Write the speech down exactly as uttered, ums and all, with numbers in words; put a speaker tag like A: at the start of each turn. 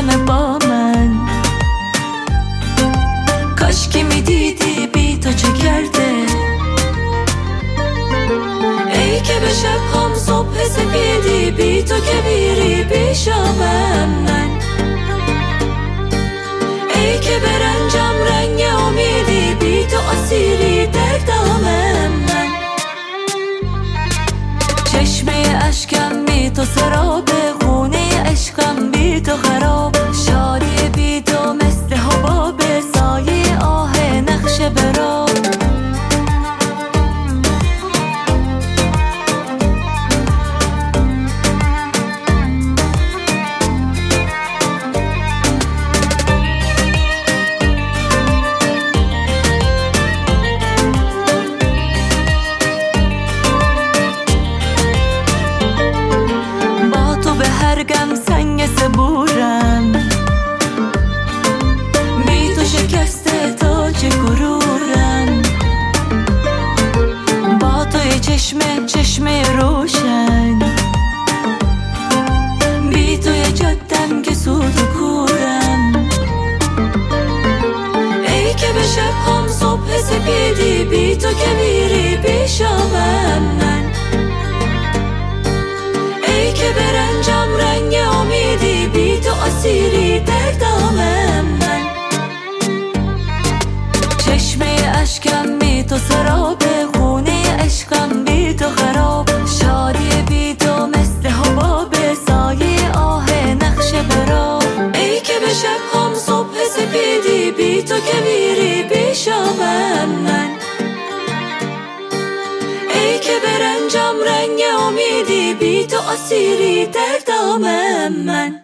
A: عاشقم با من. کاش که میدیدی بی تو چه کرده، ای که به شب هم صبح سپیدی بی تو که میری بی شامم من. ای که برنجم رنگ امیدی بی تو اسیری در دامم من. چشمه اشکم بی تو سراب، خونه عشقم بی تو خراب. شادی بی تو مثل حباب، سایه آه نقش براب. برگم سنگ صبورم، بی تو شکسته تاج غرورم. با توی چشمه چشمه روشن، بی توی جدم که سود و کورم. ای که به شب هم صبح سپیدی بی تو که میری بی شامم من. ای که برنجم رنگ امیدی بی تو اسیری در دامم من. چشمه اشکم بی تو سراب، خونه عشقم بی تو خراب. شادی بی تو مثل حباب، سایه آه نقش براب. ای که به شب هم صبح سپیدی بی تو که میری بی شامم من. ای که برنجم رنگ امیدی بی تو اسیری در دامم من.